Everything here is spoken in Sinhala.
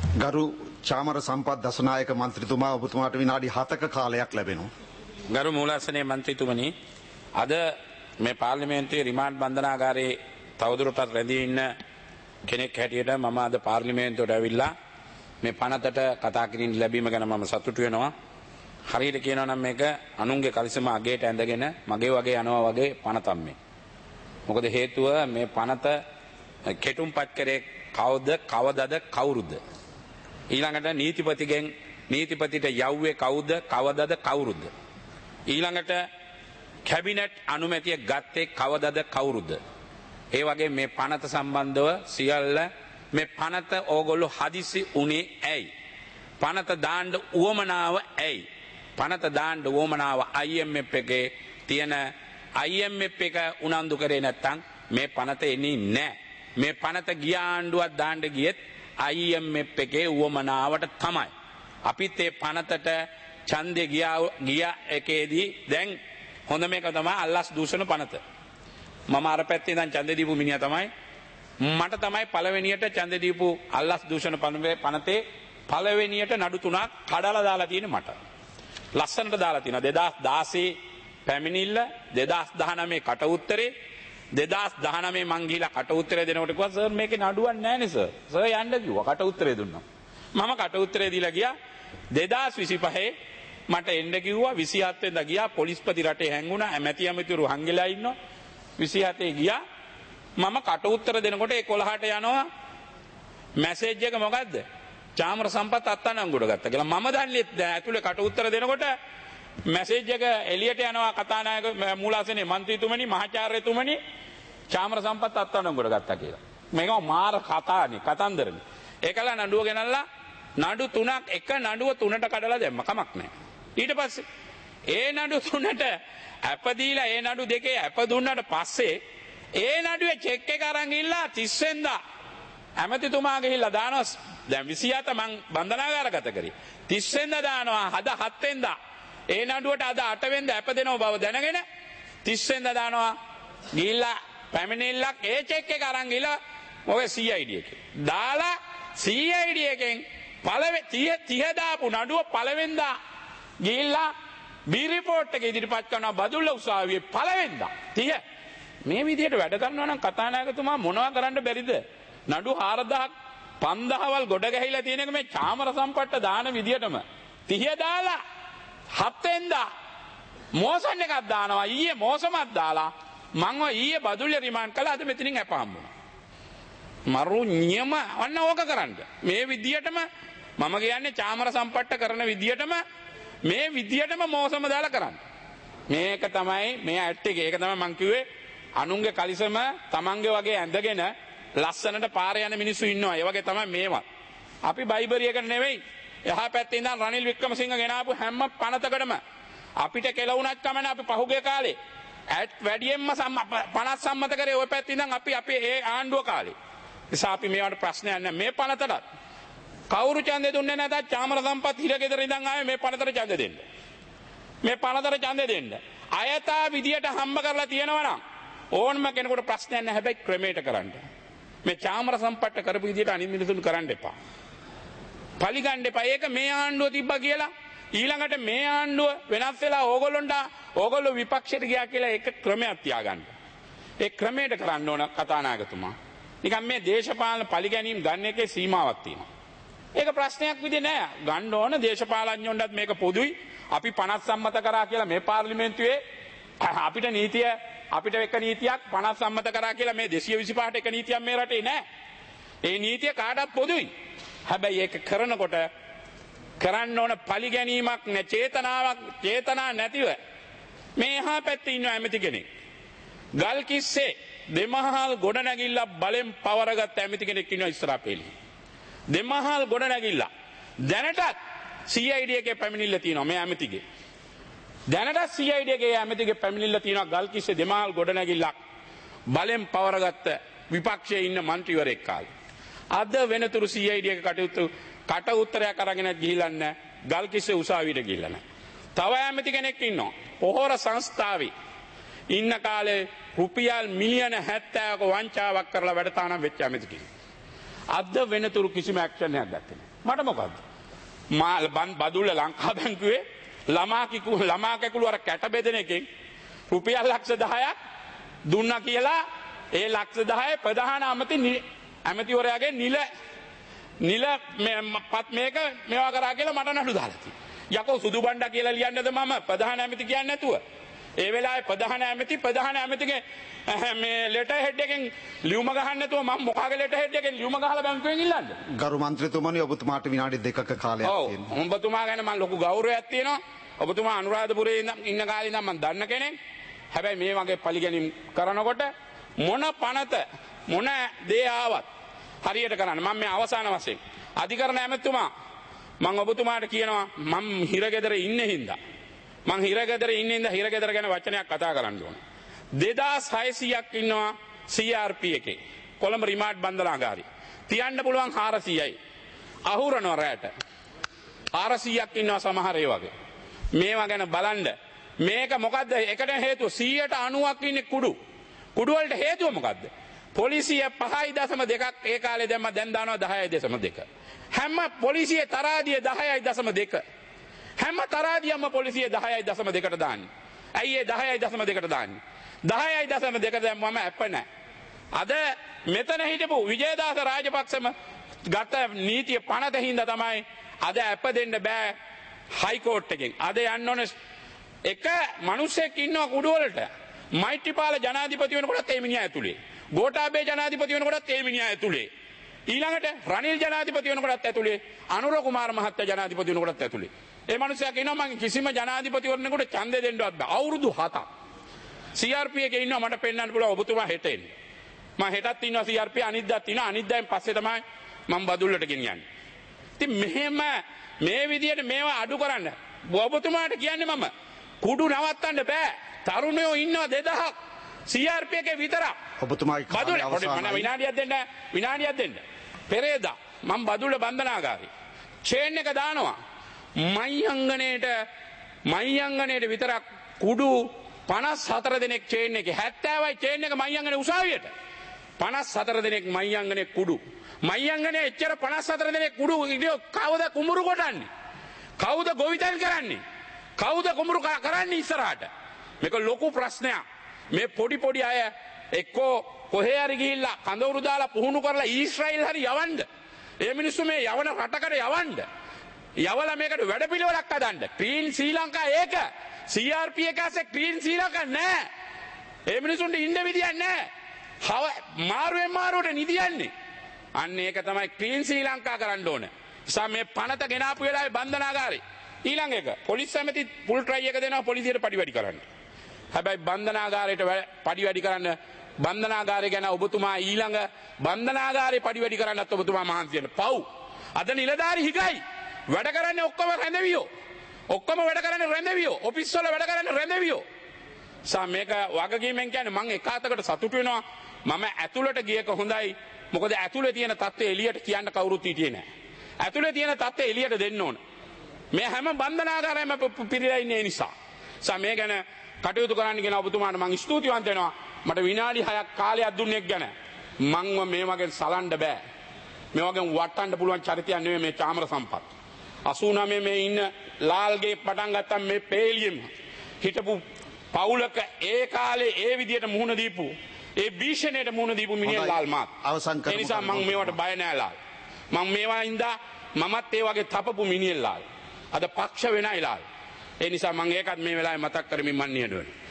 ගරු චාමර සම්පත් දසනායක මන්ත්‍රීතුමා ඔබතුමාට විනාඩි 7ක කාලයක් ලැබෙනවා. ගරු මූලාසනයේ මන්ත්‍රීතුමනි අද මේ පාර්ලිමේන්තුවේ රිමාන්ඩ් බන්ධනාගාරයේ තවදුරටත් රැඳී ඉන්න කෙනෙක් හැටියට මම අද පාර්ලිමේන්තුවට ඇවිල්ලා මේ පනතට කතා කිරීම ලැබීම ගැන මම සතුටු වෙනවා. හරියට කියනවා නම් මේක අනුන්ගේ කලිසම අගේට ඇඳගෙන මගේ වගේ යනවා වගේ පනතක් මේ. මොකද හේතුව මේ පනත කෙටුම්පත් කරේ කවුද කවදද කවුරුද? ඊළඟට නීතිපතිට යව්වේ කවුද කවදද කවුරුද? ඊළඟට කැබිනට් අනුමැතිය ගත්තේ කවදද කවුරුද? ඒ වගේ මේ පනත සම්බන්ධව සියල්ල මේ පනත ඕගොල්ලෝ හදිසි උනේ ඇයි? පනත දාන්න උවමනාව ඇයි? පනත දාන්න උවමනාව IMF එකේ තියෙන IMF එක උනන්දු කරේ නැත්තම් මේ පනත එන්නේ නැහැ. මේ පනත ගිය ආණ්ඩුවක් දාන්න ගියෙත් IMF එකේ උවමනාවට තමයි. අපිත් ඒ පනතට ඡන්දේ ගිය එකේදී දැන් හොඳ මේක තමයි අල්ලස් දූෂණ පනත. මම අර පැත්තේ ඉඳන් ඡන්දේ දීපු මිනිහා තමයි මට තමයි පළවෙනියට ඡන්දේ දීපු අල්ලස් දූෂණ පනතේ පළවෙනියට නඩු 3ක් කඩලා දාලා තියෙන්නේ මට. ලස්සනට දාලා තියෙනවා 2016 පැමිණිල්ල 2019 කට උත්තරේ 2019 මං ගිහිලා කට උත්තරේ දෙනකොට කිව්වා සර් මේකේ නඩුවක් නැහැනේ සර්. සර් යන්න කිව්වා කට උත්තරේ දුන්නා. මම කට උත්තරේ දීලා ගියා 2025 මට එන්න කිව්වා 27 වෙනිදා ගියා පොලිස්පති රටේ හැංගුණා ඇමතිවරු හංගෙලා ඉන්නවා 27 ගියා මම කට උත්තර දෙනකොට 11ට යනවා මැසේජ් එක මොකද්ද? චාමර සම්පත් අත්අඩංගුවට ගත්තා කියලා. මම දන්නේ ඇතුලේ කට උත්තර දෙනකොට මැසේජ් එක එළියට යනවා කතානායක මූලාසනයේ මන්ත්‍රීතුමනි මහාචාර්යතුමනි චාමර සම්පත් අත්අඩංගුවට ගත්තා කියලා. මේක මාර කතානේ කතන්දරනේ. ඒකල නඩුව ගෙනල්ලා නඩු 3ක් එක නඩුව 3ට කඩලා දැම්ම කමක් නැහැ. ඊට පස්සේ ඒ නඩු 3ට අප දීලා ඒ නඩු දෙකේ අප දුන්නාට පස්සේ ඒ නඩුවේ චෙක් එක අරන් ගිහලා 30 වෙනිදා ඇමතිතුමා ගිහිල්ලා දානවා දැන් 27 මං බන්ධනාගාරගත කරේ 30 වෙනිදා දානවා අද 7 වෙනිදා ඒ නඩුවට අද 8 වෙනිදා අප දෙනව බව දැනගෙන 30 වෙනිදා දානවා ගිහිල්ලා පැමිණිල්ලක් ඒ චෙක් එක අරන් ගිහලා ඔය CID එකේ දාලා CID එකෙන් පළවෙනි 30 දාපු නඩුව පළවෙනිදා ගිහිල්ලා බී රිපෝට් එක ඉදිරිපත් කරනවා බදුල්ල උසාවියේ පළවෙනිදා 30 මේ විදිහට වැඩ කරනවා නම් කතානායකතුමා මොනවා කරන්න බැරිද? නඩු 4000ක් 5000වල් ගොඩ ගැහිලා තියෙන එක මේ චාමර සම්පත්ත දාන විදියටම 30 දාලා 7 වෙනිදා මෝසන් එකක් දානවා ඊයේ මෝසමක් දාලා මං ඔය ඊයේ බදුල්ල රිමාන්ඩ් කළා අද මෙතනින් අප හම්බුණා. මරු නියම වන්න ඕක කරන්න. මේ විදියටම මම කියන්නේ චාමර සම්පත්ත කරන විදියටම මේ විදියටම මෝසම දාලා කරන්න. මේක තමයි මේ ඇට් එක. ඒක තමයි මං කිව්වේ අනුන්ගේ කලිසම තමන්ගේ වගේ ඇඳගෙන ලස්සනට පාරේ යන මිනිස්සු ඉන්නවා. ඒ වගේ තමයි මේවා. අපි බයිබරියකට නෙවෙයි. එහා පැත්තේ ඉඳන් රනිල් වික්‍රමසිංහ ගෙනාපු හැම පනතකටම අපිට කෙලවුණක් කමන අපි පහුගිය කාලේ ඇට් වැඩියෙන්ම 50 සම්මත කරේ ওই පැත්තේ ඉඳන් අපි ඒ ආණ්ඩුව කාලේ. නිසා අපි මේවට ප්‍රශ්නයක් නැහැ. මේ පනතට කවුරු ඡන්දේ දුන්නේ නැතත් චාමර සම්පත් හිරගෙදර ඉඳන් ආවේ මේ පනතට ඡන්දේ දෙන්න. මේ පනතට ඡන්දේ දෙන්න. අයථා විදියට හම්බ කරලා තියෙනවා නම් ඕනම කෙනෙකුට ප්‍රශ්නයක් නැහැ. හැබැයි ක්‍රමයට කරන්න. මේ චාමර සම්පත්ත කරපු විදියට අනිත් මිනිසුන් කරන්න එපා. පලිගන්න එපා. ඒක මේ ආණ්ඩුව තිබ්බා කියලා ඊළඟට මේ ආණ්ඩුව වෙනස් වෙලා ඕගොල්ලෝ විපක්ෂයට ගියා කියලා ඒක ක්‍රමයක් තියාගන්න. ඒ ක්‍රමයට කරන්න ඕන කතානායකතුමා. නිකන් මේ දේශපාලන පලිගැනීම් ගන්න එකේ සීමාවක් තියෙනවා. ඒක ප්‍රශ්නයක් විදිහ නෑ. ගන්න ඕන දේශපාලඥයන්ටත් මේක පොදුයි. අපි 50 සම්මත කරා කියලා මේ පාර්ලිමේන්තුවේ අපිට එක නීතියක් 50 සම්මත කරා කියලා මේ 225ට එක නීතියක් මේ රටේ නෑ. ඒ නීතිය කාටවත් පොදුයි. හැබැයි ඒක කරනකොට කරන්න ඕන පලිගැනීමක් නැ චේතනා නැතිව මේ එහා පැත්තේ ඉන්න ඇමති කෙනෙක් ගල් කිස්සේ දෙමහල් ගොඩනැගිල්ල බලෙන් පවරගත්ත ඇමති කෙනෙක් ඉන්නවා ඉස්සරහා පෙළේ. දෙමහල් ගොඩනැගිල්ල දැනටත් CID එකේ පැමිණිල්ල තියෙනවා මේ ඇමතිගේ. දැනටත් CID එකේ ඇමතිගේ පැමිණිල්ල තියෙනවා ගල් කිස්සේ දෙමහල් ගොඩනැගිල්ලක් බලෙන් පවරගත්ත විපක්ෂයේ ඉන්න മന്ത്രിවරයෙක් කාලේ. අද වෙනතුරු CID එක කට උත්තරයක් අරගෙන ගිහිල්ලා නැහැ. ගල් කිස්සේ උසාවියට ගිහිල්ලා නැහැ. තව ඇමති කෙනෙක් ඉන්නවා. පොහොර සංස්ථාවේ ඉන්න කාලේ රුපියල් මිලියන 70ක වංචාවක් කරලා වැඩ තානම් වෙච්ච ඇමති කෙනෙක්. අද වෙනතුරු කිසිම ඇක්ෂන් එකක් ගත්තේ නැහැ. මට මොකද්ද? බදුල්ල ලංකා බැංකුවේ ළමා කැකුළු අර කැට බෙදෙන එකෙන් රුපියල් ලක්ෂ 10ක් දුන්නා කියලා ඒ ලක්ෂ 10 ප්‍රධාන ඇමතිවරයාගේ නිල පත් මේක මේවා කරා කියලා මට නඩු දාලා තියෙනවා. යකෝ සුදු බණ්ඩා කියලා ලියන්නද මම ප්‍රධාන ඇමති කියන්නේ නැතුව? ඒ වෙලාවේ ප්‍රධාන ඇමතිගේ මේ ලෙටර් හෙඩ් එකෙන් ලියුම ගහන්න නැතුව මම මොකාගේ ලෙටර් හෙඩ් එකෙන් ලියුම ගහලා බැංකුවෙන් ඉල්ලන්නේ? ගරු මන්ත්‍රීතුමනි ඔබතුමාට විනාඩි 2ක කාලයක් තියෙනවා. ඔව් ඔබතුමා ගැන මම ලොකු ගෞරවයක් තියෙනවා. ඔබතුමා අනුරාධපුරයේ ඉන්න කාලේ ඉඳන් මම දන්න කෙනෙක්. හැබැයි මේ වගේ පරිගැනීම් කරනකොට මොන පනත මොන දේ ආවත් හරියට කරන්න. මම මේ අවසාන වශයෙන් අධිකරණ ඇමතුමා මම ඔබතුමාට කියනවා මම හිරගෙදර ඉන්නේ හින්දා මං හිරගෙදර හිරගෙදර ගැන වචනයක් කතා කරන්න ඕන. 2600ක් ඉන්නවා CRP එකේ. කොළඹ රිමාන්ඩ් බන්ධනාගාරේ. තියන්න පුළුවන් 400යි. අහුරනවා රැට. 400ක් ඉන්නවා සමහර ඒ වගේ. මේවා ගැන බලන්න. මේක මොකද්ද? එකට හේතුව 90ක් ඉන්නේ කුඩු. කුඩු වලට හේතුව මොකද්ද? පොලිසිය 5.2ක් ඒ කාලේ දැම්ම දැන් දානවා 10.2. හැම පොලිසියේ තරාදිය 10.2. හැම තරාදියම පොලිසිය 10.2ට දාන්නේ. ඇයි ඒ 10.2ට දාන්නේ? 10.2 දැම්මම අප නැහැ. අද මෙතන හිටපු විජේදාස රාජපක්ෂම ගත නීතිය පනත හින්දා තමයි අද අප දෙන්න බෑ හයිකෝට් එකෙන්. අද යන්න ඕනේ එක මිනිස්සෙක් ඉන්නවා කුඩු වලට. මෛත්‍රීපාල ජනාධිපති වෙනකොටත් ඒ මිනිහා ඇතුලේ. ගෝඨාභය ජනාධිපති වෙනකොටත් ඒ මිනිහා ඇතුලේ. ඊළඟට රනිල් ජනාධිපති වෙනකොටත් ඇතුලේ. අනුර කුමාර මහත්තයා ජනාධිපති වෙනකොටත් ඇතුලේ. ඒ මිනිහා කියනවා මම කිසිම ජනාධිපතිවරණයකට ඡන්දය දෙන්නවත් බෑ. අවුරුදු 7ක්. CRP එකේ ඉන්නවා මට පෙන්වන්න පුළුවන් ඔබතුමා හෙට එන්නේ. මම හෙටත් ඉන්නවා CRP අනිද්දාත් ඉන්නවා. අනිද්දාෙන් පස්සේ තමයි මම බදුල්ලට ගෙනියන්නේ. ඉතින් මෙහෙම මේ විදියට මේවා අඩු කරන්න ඔබතුමාට කියන්නේ මම කුඩු නවත්තන්න බෑ. තරුණයෝ ඉන්නවා 2000ක් CRP එකේ විතරක්. ඔබතුමායි කාලය අවසන්. විනාඩියක් දෙන්න. පෙරේදා මම බදුල්ල බන්ධනාගාරේ චේන් එක දානවා. මයිංගනේට විතරක් කුඩු 54 දෙනෙක් චේන් එකේ 70යි චේන් එක මයිංගනේ උසාවියට 54 දෙනෙක් මයිංගනේ කුඩු මයිංගනේ එච්චර 54 දෙනෙක් කුඩු කවුද කුඹුරු කොටන්නේ? කවුද ගොවිතැන් කරන්නේ? කවුද කුඹුරු කරන්නේ ඉස්සරහට? මේක ලොකු ප්‍රශ්නයක්. මේ පොඩි අය එක්කෝ කොහේ හරි ගිහිල්ලා කඳවුරු දාලා පුහුණු කරලා ඊශ්‍රායෙල් හරි යවන්න. ඒ මිනිස්සු මේ යවන රටකට යවන්න. යවලා මේකට වැඩපිළිවෙලක් හදන්න. ක්‍රීන් ශ්‍රී ලංකා ඒක. CRP එකසේ ක්‍රීන් ශ්‍රී ලංකා නෑ. ඒ මිනිසුන්ට ඉන්න විදියක් නෑ. මාරුවට නිදියන්නේ. අන්න ඒක තමයි ක්‍රීන් ශ්‍රී ලංකා කරන්න ඕන. නිසා මේ පනත ගෙනාපු වෙලාවේ බන්ධනාගාරේ ඊළඟ එක පොලිස් ඇමති ෆුල් ට්‍රයි එක දෙනවා පොලිසියට පඩි වැඩි කරන්න. හැබැයි බන්ධනාගාරයට පඩි වැඩි කරන්න බන්ධනාගාරය ගැන ඔබතුමා ඊළඟ බන්ධනාගාරේ පඩි වැඩි කරන්නත් ඔබතුමා මහන්සි වෙන්න. පව්. අද නිලධාරි හිගයි. වැඩ කරන්නේ ඔක්කොම රැඳවියෝ. වැඩ කරන්නේ රැඳවියෝ. ඔෆිස් වල වැඩ කරන්නේ රැඳවියෝ. මේක වගකීමෙන් කියන්නේ මම එක අතකට සතුටු වෙනවා. මම ඇතුළට ගියක හොඳයි. මොකද ඇතුළේ තියෙන තත්ත්වය එළියට කියන්න කවුරුත් හිටියේ නැහැ. ඇතුළේ තියෙන තත්ත්වය එළියට දෙන්න ඕන. මේ හැම බන්ධනාගාරයම පිරීලා ඉන්නේ නිසා. මේ ගැන කටයුතු කරන්න කියන ඔබතුමාට මම ස්තුතිවන්ත වෙනවා. මට විනාඩි 6ක් කාලයක් දුන්නේ ගැන. මංව මේ වගේ සලන්න බෑ. මේ වගේ වටන්න පුළුවන් චරිතයක් නෙවෙයි මේ චාමර සම්පත්. 89 මේ ඉන්න ලාල්ගේ පටන් ගත්තම මේ පේලියෙම හිටපු පවුලක ඒ කාලේ ඒ විදියට මුහුණ දීපු ඒ භීෂණයට මුහුණ දීපු මිනිහ ලාල් මාත්. ඒ නිසා මම මේවට බය නෑ ලාල්. මම මේවා ඉඳා මමත් ඒ වගේ තපපු මිනිහ ලාල්. අද පක්ෂ වෙනයි ලාල්. ඒ නිසා මම ඒකත් මේ වෙලාවේ මතක් කරමින් මන් නියඩ වෙනවා.